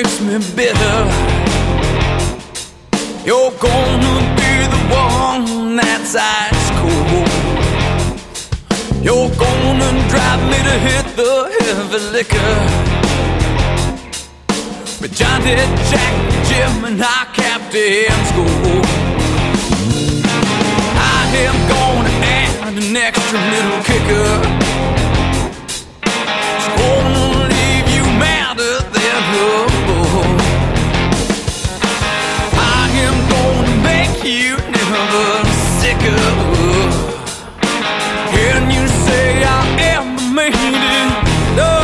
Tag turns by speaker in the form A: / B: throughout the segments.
A: makes me bitter. You're gonna be the one that's ice cold. You're gonna drive me to hit the heavy liquor. But Johnny, Jack, Jim, and our captain's school. I am gonna add an extra little kicker. It's gonna leave you madder than love. I am gonna make you never sicker. Can you say I ever made it? No,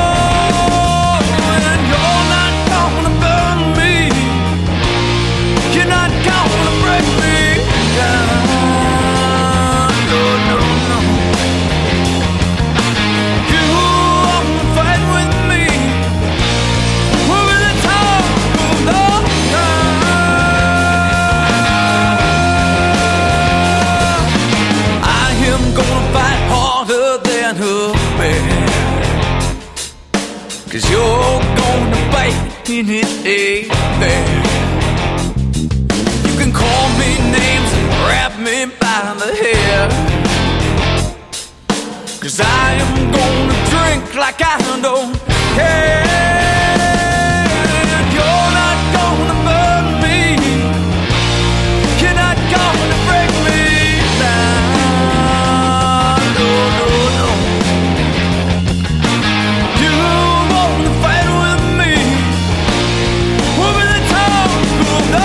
A: and you're not gonna burn me. You're not gonna break me down. No, no, no. You wanna fight with me? We're in the top of the I am gonna fight harder than her man. 'Cause you're gonna bite in it, there. You can call me names and grab me by the hair. 'Cause I am gonna drink like I don't care. You're not gonna burn me. You're not gonna break me down. No, no, no. You wanna fight with me? We're in the top of the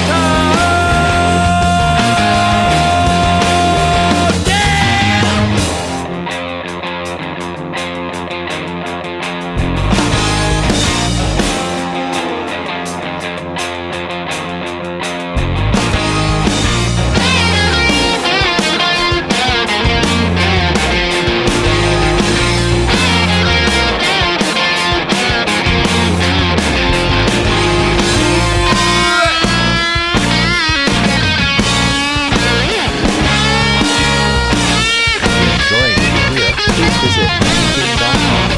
B: Enjoying what you hear, please visit magnatune.com.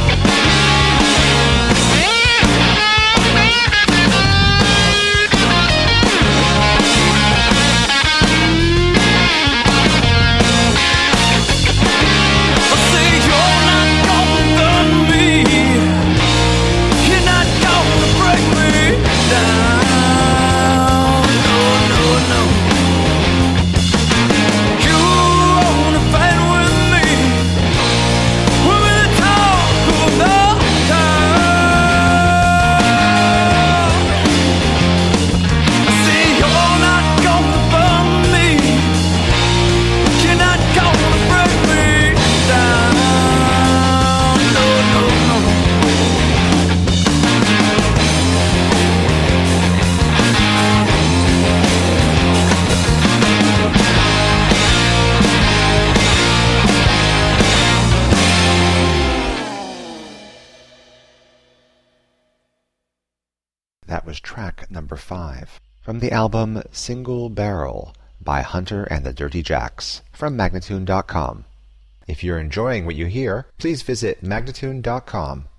A: I say you're not gonna burn me. You're not gonna break me down. No, no, no. You wanna fight with me? We're in the top of the town. I say you're not gonna burn me. You're not gonna break me down. No, no, no.
B: That was track number 5 from the album Single Barrel by Hunter and the Dirty Jacks from magnatune.com. If you're enjoying what you hear, please visit magnatune.com